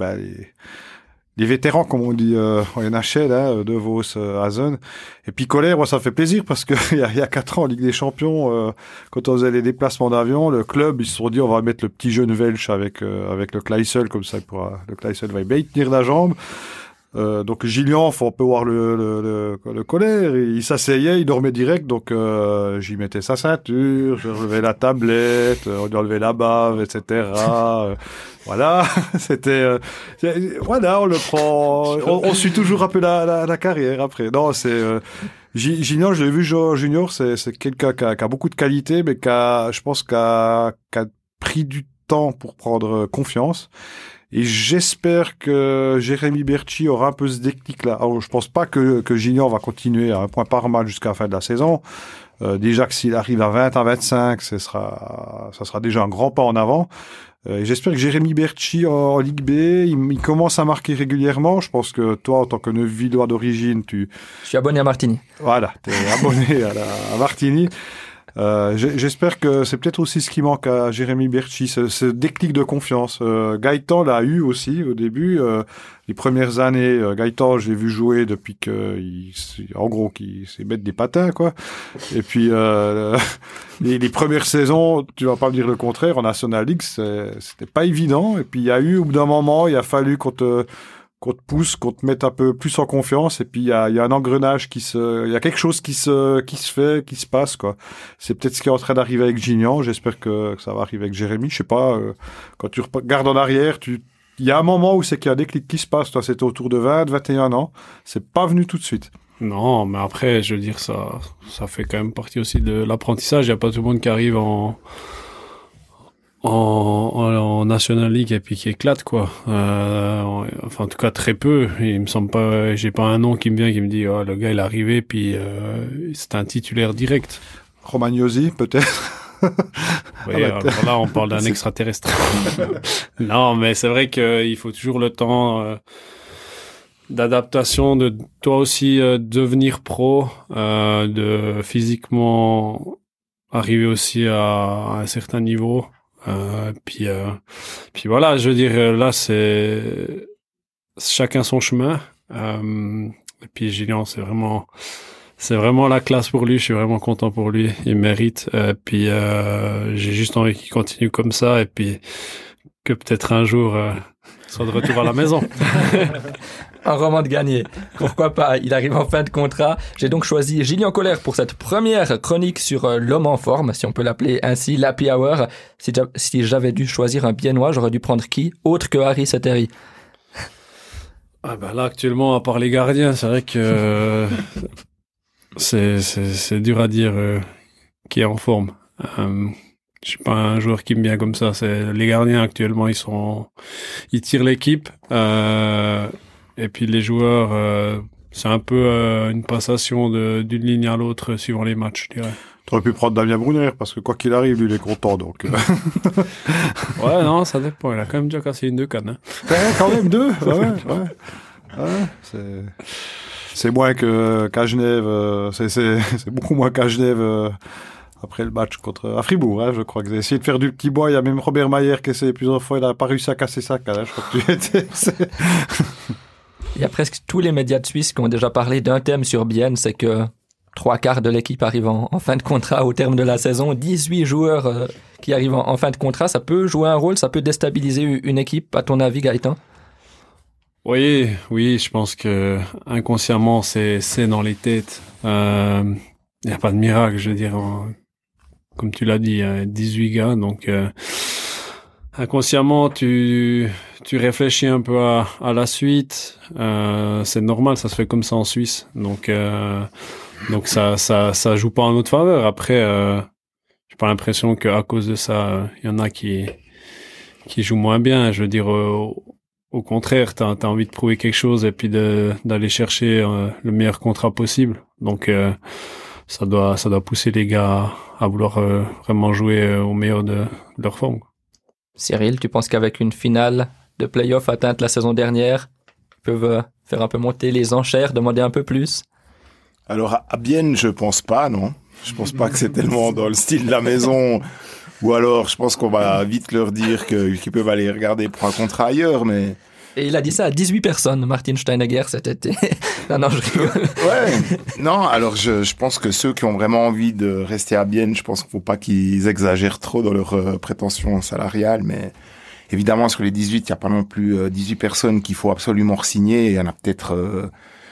les vétérans, comme on dit en NHL, De Vos, Hazen. Et puis Colère, moi, ça me fait plaisir parce que il y a 4 ans, en Ligue des Champions, quand on faisait les déplacements d'avion, le club, ils se sont dit, on va mettre le petit jeune Welsh avec le Kleissel, comme ça, le Kleissel va bien tenir la jambe. Donc Gillian, on peut voir le Colère, il s'asseyait, il dormait direct, donc j'y mettais sa ceinture, je relevais la tablette, on lui enlevait la bave, etc. Voilà, c'était voilà, on le prend, on suit toujours un peu la carrière après. Non, c'est Gillian, je l'ai vu junior, c'est quelqu'un qui a beaucoup de qualité, mais je pense qui a pris du temps pour prendre confiance. Et j'espère que Jérémy Berchi aura un peu ce déclic-là. Alors, je pense pas que Gignan va continuer à un point par match jusqu'à la fin de la saison. Déjà que s'il arrive à 20, à 25, ça sera déjà un grand pas en avant. Et j'espère que Jérémy Berchi en Ligue B, il commence à marquer régulièrement. Je pense que toi, en tant que Neuvillois d'origine, Je suis abonné à Martigny. Voilà, t'es abonné à Martigny. J'espère que c'est peut-être aussi ce qui manque à Jérémy Berchi, ce déclic de confiance. Gaëtan l'a eu aussi au début. Les premières années, Gaëtan, j'ai vu jouer depuis qu'il s'est mettre des patins, quoi. Et puis les premières saisons, tu vas pas me dire le contraire, en National League, c'était pas évident. Et puis il y a eu, au bout d'un moment, il a fallu qu'on te pousse, qu'on te mette un peu plus en confiance, et puis il y a un engrenage il y a quelque chose qui se fait, qui se passe, quoi. C'est peut-être ce qui est en train d'arriver avec Gignan. J'espère que ça va arriver avec Jérémy. Je sais pas, quand tu regardes en arrière, il y a un moment où c'est qu'il y a un déclic qui se passe. Toi, c'était autour de 20, 21 ans. C'est pas venu tout de suite. Non, mais après, je veux dire, ça fait quand même partie aussi de l'apprentissage. Il y a pas tout le monde qui arrive en National League et puis qui éclate, quoi. Enfin, en tout cas, très peu. Il me semble pas, j'ai pas un nom qui me vient qui me dit, le gars, il est arrivé puis c'est un titulaire direct. Romagnosi, peut-être. Oui, alors là, on parle d'un extraterrestre. Non, mais c'est vrai qu'il faut toujours le temps d'adaptation, de toi aussi devenir pro, de physiquement arriver aussi à un certain niveau. Puis voilà, je veux dire, là, c'est chacun son chemin. Et puis Gillian, c'est vraiment la classe pour lui. Je suis vraiment content pour lui. Il mérite. Puis j'ai juste envie qu'il continue comme ça. Et puis que peut-être un jour, il soit de retour à la maison. Un roman de gagné. Pourquoi pas? Il arrive en fin de contrat. J'ai donc choisi Gillian Colère pour cette première chronique sur l'homme en forme, si on peut l'appeler ainsi, l'Happy Hour. Si j'avais dû choisir un Biennois, j'aurais dû prendre qui? Autre que Harry Sateri. Ah ben là, actuellement, à part les gardiens, c'est vrai que c'est dur à dire qui est en forme. Je suis pas un joueur qui me vient comme ça. C'est les gardiens actuellement, ils tirent l'équipe. Et puis les joueurs, c'est un peu une passation d'une ligne à l'autre suivant les matchs, je dirais. Tu aurais pu prendre Damien Brunner, parce que quoi qu'il arrive, lui, il est content, donc. Ouais, non, ça dépend. Il a quand même déjà cassé une 2 cannes. Hein. Ouais, quand même 2. Ouais, c'est moins qu'à Genève. C'est beaucoup moins qu'à Genève. Après le match à Fribourg, je crois que j'ai essayé de faire du petit bois. Il y a même Robert Mayer qui a essayé plusieurs fois. Il n'a pas réussi à casser sa canne. Je crois que tu étais. Il y a presque tous les médias de Suisse qui ont déjà parlé d'un thème sur Bienne, c'est que 3/4 de l'équipe arrive en fin de contrat au terme de la saison. 18 joueurs qui arrivent en fin de contrat, ça peut jouer un rôle, ça peut déstabiliser une équipe, à ton avis, Gaëtan? Oui, je pense que inconsciemment, c'est dans les têtes. Il n'y a pas de miracle, je veux dire. Comme tu l'as dit, 18 gars, donc inconsciemment, tu réfléchis un peu à la suite. C'est normal, ça se fait comme ça en Suisse. Donc ça joue pas en notre faveur. Après, j'ai pas l'impression qu'à cause de ça, il y en a qui jouent moins bien. Je veux dire, au contraire, t'as envie de prouver quelque chose et puis d'aller chercher le meilleur contrat possible. Donc ça doit pousser les gars à vouloir vraiment jouer au meilleur de leur forme. Cyril, tu penses qu'avec une finale de play-off atteinte la saison dernière, ils peuvent faire un peu monter les enchères, demander un peu plus? Alors, à Bienne, je pense pas, non. Je pense pas que c'est tellement dans le style de la maison. Ou alors, je pense qu'on va vite leur dire qu'ils peuvent aller regarder pour un contrat ailleurs, mais... Et il a dit ça à 18 personnes, Martin Steinegger, cet été. Non, je rigole. Ouais. Non, alors je pense que ceux qui ont vraiment envie de rester à Bienne, je pense qu'il faut pas qu'ils exagèrent trop dans leurs prétentions salariales, mais évidemment, sur les 18, il y a pas non plus 18 personnes qu'il faut absolument re-signer. Il y en a peut-être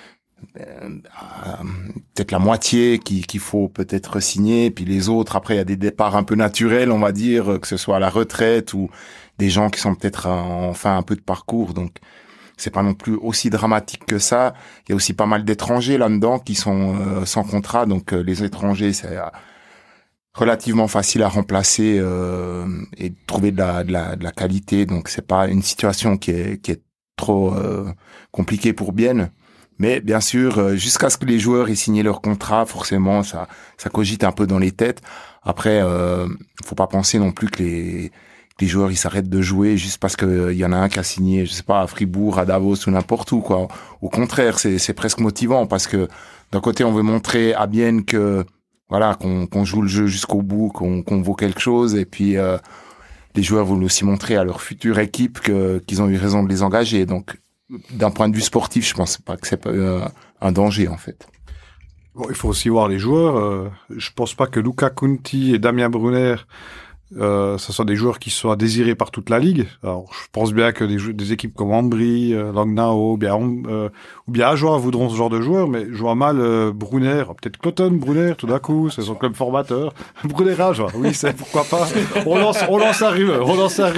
la moitié qu'il faut peut-être signer, puis les autres, après, il y a des départs un peu naturels, on va dire, que ce soit à la retraite ou des gens qui sont peut-être en fin un peu de parcours, donc c'est pas non plus aussi dramatique que ça. Il y a aussi pas mal d'étrangers là-dedans qui sont sans contrat, donc les étrangers, c'est relativement facile à remplacer et de trouver de la qualité, donc c'est pas une situation qui est trop compliquée pour Bienne. Mais bien sûr, jusqu'à ce que les joueurs aient signé leur contrat, forcément, ça cogite un peu dans les têtes. Après, faut pas penser non plus que les joueurs ils s'arrêtent de jouer juste parce que il y en a un qui a signé, je sais pas, à Fribourg, à Davos ou n'importe où, quoi. Au contraire, c'est presque motivant parce que d'un côté, on veut montrer à Bienne que voilà, qu'on joue le jeu jusqu'au bout, qu'on vaut quelque chose, et puis les joueurs veulent aussi montrer à leur future équipe qu'ils ont eu raison de les engager. Donc d'un point de vue sportif, je pense pas que c'est pas un danger en fait. Bon, il faut aussi voir les joueurs. Je pense pas que Luca Conti et Damien Brunner, ce sont des joueurs qui soient désirés par toute la ligue. Alors, je pense bien que des équipes comme Ambry, Langnau, ou bien Ajoie voudront ce genre de joueurs, mais je vois mal Brunner, peut-être Cloton Brunner, tout d'un coup, c'est son club formateur. Brunner Ajoie, oui, c'est pourquoi pas. On lance la rumeur.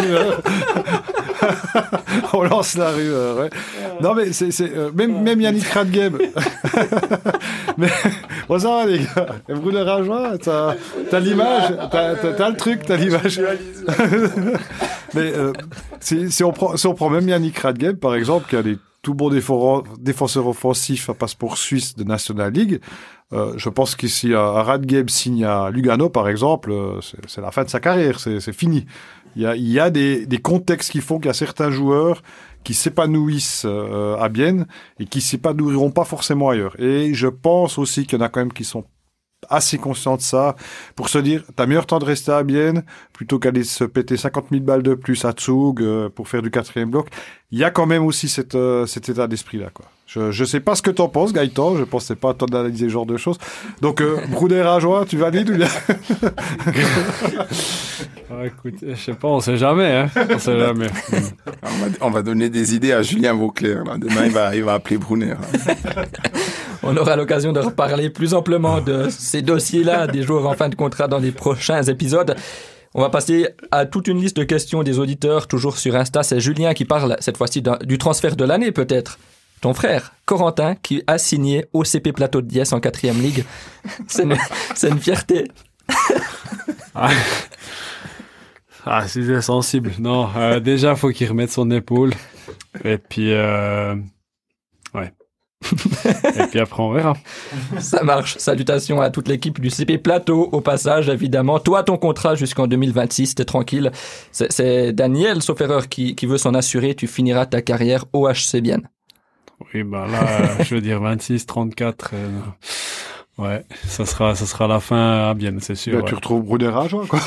On lance la rumeur, ouais. Non, mais même Yannick Radgeb. Mais, bon, ça va, les gars. Brunner Ajoie, t'as l'image, t'as le truc, t'as l'image. Mais, si on prend même Yannick Radgeb, par exemple, qui a des tout bons défenseurs offensifs à passeport suisse de National League, je pense que si Radgeb signe à Lugano, par exemple, c'est la fin de sa carrière, c'est fini. Il y a des contextes qui font qu'il y a certains joueurs qui s'épanouissent à Bienne et qui s'épanouiront pas forcément ailleurs. Et je pense aussi qu'il y en a quand même qui sont assez conscients de ça pour se dire t'as meilleur temps de rester à Bienne plutôt qu'aller se péter 50 000 balles de plus à Zug pour faire du 4e bloc. Il y a quand même aussi cet état d'esprit là, quoi. Je sais pas ce que t'en penses, Gaëtan, je pense que c'est pas à toi d'analyser ce genre de choses. Donc Brunner Ajoie, tu valides ou bien? Écoute, je sais pas, on sait jamais, hein. On sait jamais. On va donner des idées à Julien Vauclair, là. Demain il va appeler Brunner. On aura l'occasion de reparler plus amplement de ces dossiers-là, des joueurs en fin de contrat dans les prochains épisodes. On va passer à toute une liste de questions des auditeurs, toujours sur Insta. C'est Julien qui parle cette fois-ci du transfert de l'année peut-être. Ton frère, Corentin, qui a signé au CP Plateau de Diesse en 4e ligue. C'est une fierté. C'est sensible. Non, déjà, faut qu'il remette son épaule. Et puis, ouais. Et puis après, on verra. Ça marche. Salutations à toute l'équipe du CP Plateau, au passage, évidemment. Toi, ton contrat jusqu'en 2026, t'es tranquille. C'est Daniel, sauf erreur, qui veut s'en assurer. Tu finiras ta carrière au HC Bienne. Oui, là, je veux dire 26, 34. Ouais, ça sera la fin à Bienne, c'est sûr. Là, ouais. tu retrouves Brunner Ajoie, quoi.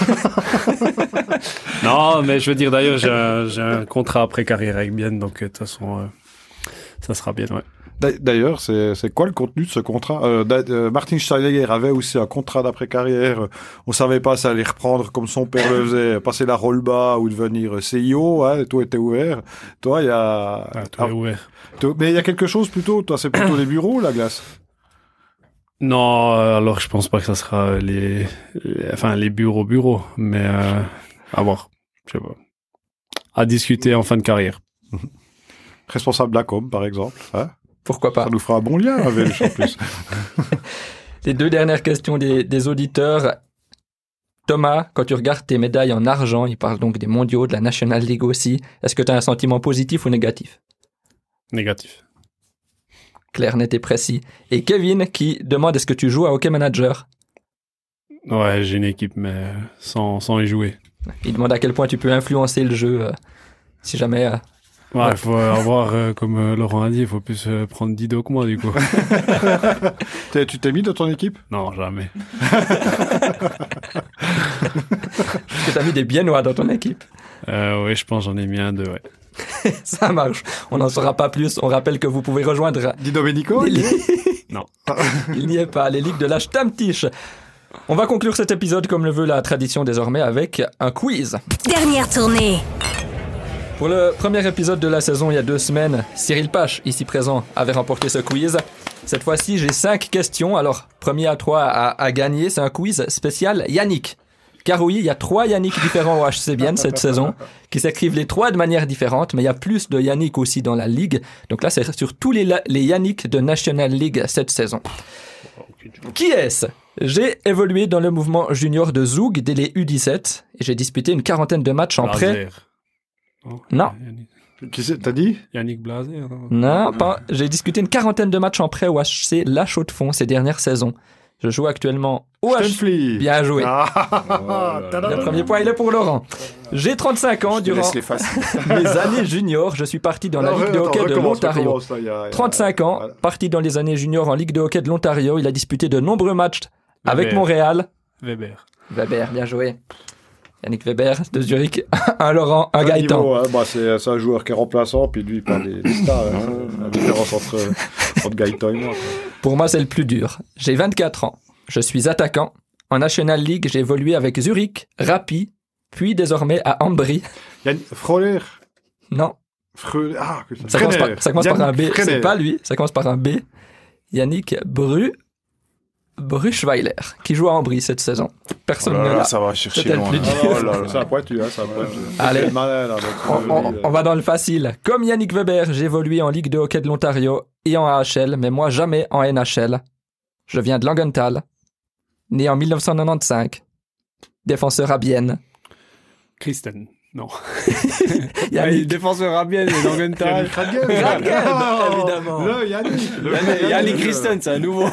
Non, mais je veux dire, d'ailleurs, j'ai un contrat après carrière avec Bienne, donc de toute façon, ça sera bien, ouais. D'ailleurs, c'est quoi le contenu de ce contrat? Martin Steinegger avait aussi un contrat d'après-carrière. On savait pas si ça allait reprendre comme son père le faisait, passer la roll-bas ou devenir CIO. Hein, toi, t'es ouvert. Toi, il y a... toi, ouvert. Mais il y a quelque chose plutôt. Toi, c'est plutôt les bureaux, la glace. Non, alors je pense pas que ça sera les bureaux, mais à voir. Je sais pas. À discuter en fin de carrière. Responsable de la com, par exemple. Hein? Pourquoi pas? Ça nous fera un bon lien avec en plus. Les 2 dernières questions des auditeurs. Thomas, quand tu regardes tes médailles en argent, il parle donc des mondiaux, de la National League aussi. Est-ce que tu as un sentiment positif ou négatif? Négatif. Clair, net et précis. Et Kevin qui demande est-ce que tu joues à Hockey Manager? Ouais, j'ai une équipe, mais sans y jouer. Il demande à quel point tu peux influencer le jeu si jamais Ouais, il faut avoir, comme Laurent a dit, il faut plus prendre Dido que moi, du coup. Tu t'es mis dans ton équipe? Non, jamais. Est-ce que t'as mis des Biennois dans ton équipe? Oui, je pense j'en ai mis 1, 2, ouais. Ça marche. On n'en saura pas plus. On rappelle que vous pouvez rejoindre... Di Domenico? Non. Il n'y est pas. Les ligues de la Stammtisch. On va conclure cet épisode comme le veut la tradition désormais avec un quiz. Dernière tournée. Pour le premier épisode de la saison il y a 2 semaines, Cyril Pache, ici présent, avait remporté ce quiz. Cette fois-ci, j'ai 5 questions. Alors, premier à toi à gagner, c'est un quiz spécial Yannick. Car oui, il y a 3 Yannick différents au HC Bienne cette saison, qui s'écrivent les 3 de manière différente, mais il y a plus de Yannick aussi dans la ligue. Donc là, c'est sur tous les Yannick de National League cette saison. Qui est-ce? J'ai évolué dans le mouvement junior de Zoug dès les U17 et j'ai disputé une 40aine de matchs en prêt. Non. Qui c'est, t'as dit? Yannick Blazer. Non, pas. J'ai disputé une 40aine de matchs en prêt au HC La Chaux-de-Fonds ces dernières saisons. Je joue actuellement au HC. Bien joué. Le premier point, il est pour Laurent. J'ai 35 ans. Durant mes années juniors, je suis parti dans la Ligue de hockey de l'Ontario. 35 ans, parti dans les années juniors en Ligue de hockey de l'Ontario. Il a disputé de nombreux matchs avec Montréal. Weber, bien joué. Yannick Weber de Zurich, un Laurent, un Gaëtan. Niveau, hein, c'est un joueur qui est remplaçant, puis lui, il parle des stars. La différence entre Gaëtan et moi. Pour moi, c'est le plus dur. J'ai 24 ans. Je suis attaquant. En National League, j'ai évolué avec Zurich, Rappi, puis désormais à Ambry. Froller? Non. Ça commence par un B. C'est pas lui. Ça commence par un B. Yannick Bruchweiler, qui joue à Ambry cette saison. Personne ne l'a. Ça va chercher loin. C'est un pointu, hein, c'est un pointu. Allez, on va dans le facile. Comme Yannick Weber, j'ai évolué en Ligue de hockey de l'Ontario et en AHL, mais moi jamais en NHL. Je viens de Langenthal, né en 1995, défenseur à Bienne. Kristen, non. Yannick. Défenseur à Bienne et Langenthal. Évidemment. Yannick Kristen, c'est un nouveau.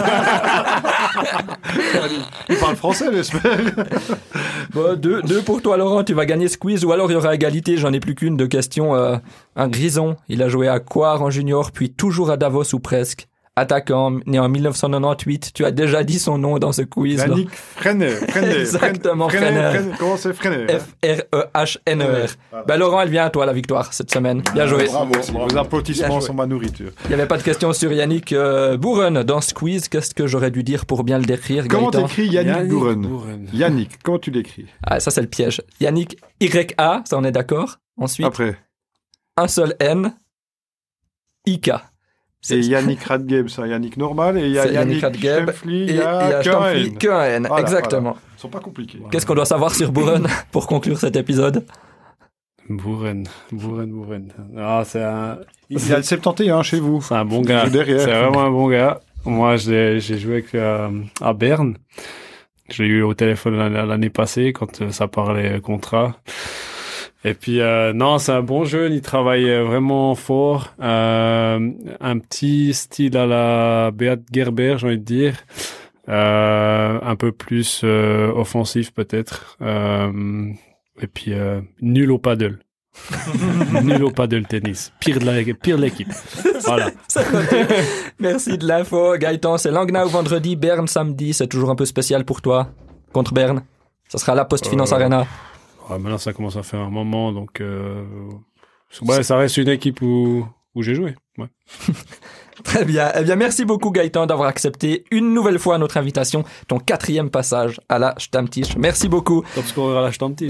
Il parle français, j'espère. Bon, deux pour toi, Laurent. Tu vas gagner ce quiz, ou alors il y aura égalité. J'en ai plus qu'une de questions. Un Grison, il a joué à Coire en junior, puis toujours à Davos ou presque. Attaquant, né en 1998. Tu as déjà dit son nom dans ce quiz. Yannick Frenner. Exactement, Frenner. Comment c'est Frenner? F-R-E-H-N-E-R. Bah, Laurent, elle vient à toi, la victoire, cette semaine. Bien joué. Bravo. Vos applaudissements sont ma nourriture. Il n'y avait pas de question sur Yannick Bouren dans ce quiz. Qu'est-ce que j'aurais dû dire pour bien le décrire, Comment Gaëtan? t'écris Yannick Bouren? Yannick, comment tu l'écris? Ah, ça, c'est le piège. Yannick Y-A, ça, on est d'accord. Ensuite, Après. un seul N, I-K. Et Yannick Radgeb, c'est un Yannick normal. Et il y a Yannick Radgeb. Schempfli, Et il y a Schempfli, qu'un N. Voilà, exactement. Voilà. Ils sont pas compliqués. Qu'est-ce qu'on doit savoir sur Bouren pour conclure cet épisode? Bouren. Ah, c'est un... Il y a le 71 chez vous. C'est un bon gars. Derrière. C'est vraiment un bon gars. Moi, j'ai joué avec, à Berne. Je l'ai eu au téléphone l'année passée quand ça parlait contrat. Et puis, non, c'est un bon jeune. Il travaille vraiment fort. Un petit style à la Beat Gerber, j'ai envie de dire. Un peu plus offensif peut-être. Et puis, nul au paddle. Nul au paddle tennis. Pire de l'équipe. Voilà. Merci de l'info, Gaëtan. C'est Langnau vendredi, Berne samedi. C'est toujours un peu spécial pour toi contre Berne. Ça sera à la Post Finance Arena. Ouais, maintenant, ça commence à faire un moment, donc ouais, ça reste une équipe où j'ai joué. Ouais. Très bien. Eh bien, merci beaucoup, Gaëtan, d'avoir accepté une nouvelle fois notre invitation, ton 4e passage à la Stammtisch. Merci beaucoup. Top scorer à la Stammtisch.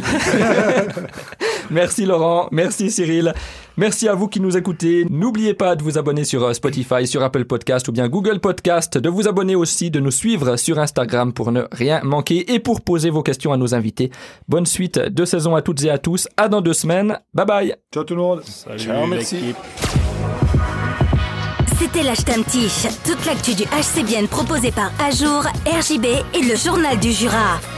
Merci, Laurent. Merci, Cyril. Merci à vous qui nous écoutez. N'oubliez pas de vous abonner sur Spotify, sur Apple Podcast ou bien Google Podcast, de vous abonner aussi, de nous suivre sur Instagram pour ne rien manquer et pour poser vos questions à nos invités. Bonne suite de saison à toutes et à tous. À dans 2 semaines. Bye bye. Ciao tout le monde. Salut, ciao, merci. L'équipe. C'était la Stammtisch, toute l'actu du HC Bienne proposée par Ajour, RJB et le Journal du Jura.